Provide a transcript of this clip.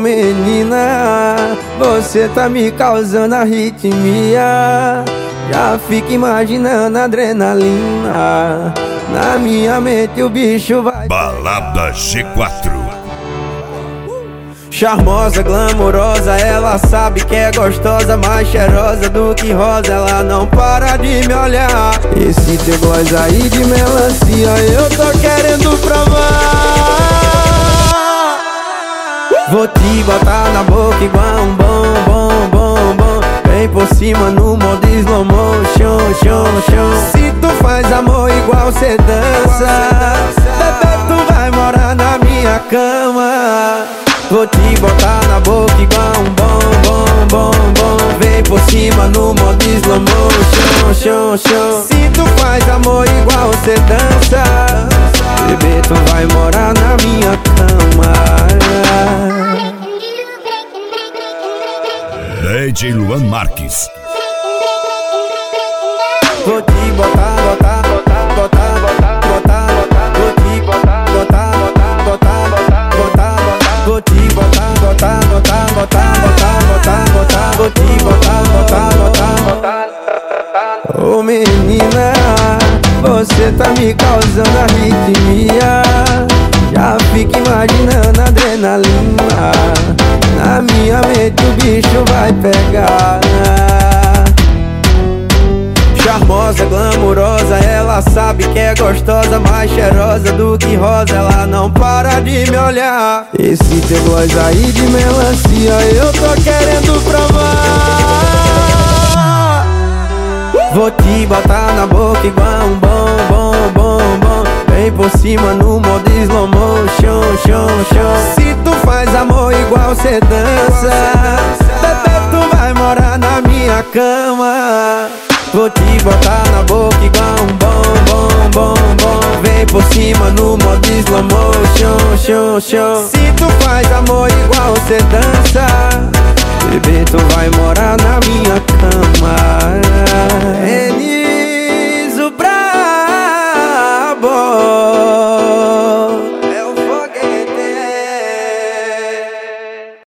Ô menina, você tá me causando arritmia. Já fico imaginando a adrenalina. Na minha mente o bicho vai. Balada G4. Charmosa, glamourosa, ela sabe que é gostosa, mais cheirosa do que rosa, ela não para de me olhar. Esse teu gloss aí de melancia eu tô querendo provar. Vou te botar na boca igual um bom. Vem por cima no modo slow motion, Se tu faz amor igual cê dança, bebê, tu vai morar na minha cama. Vou te botar na boca igual um bom. Vem por cima no modo slow motion, Se tu faz amor igual cê dança, bebê, tu vai morar na minha cama. DJ Luan Marques. Vou te botar. Vou te botar. Vou te botar. Ô menina, você tá me causando arritmia. Já fico imaginando a adrenalina. Na minha mente o bicho vai pegar. Charmosa, glamourosa, ela sabe que é gostosa, mais cheirosa do que rosa, ela não para de me olhar. Esse teu gloss aí de melancia eu tô querendo provar. Vou te botar na boca igual um bom. Vem por cima no modo slow motion, Se tu faz amor igual cê dança, bebê, tu vai morar na minha cama. Vou te botar na boca igual um bom. Vem por cima no modo slow motion, Se tu faz amor igual cê dança, bebê, tu vai morar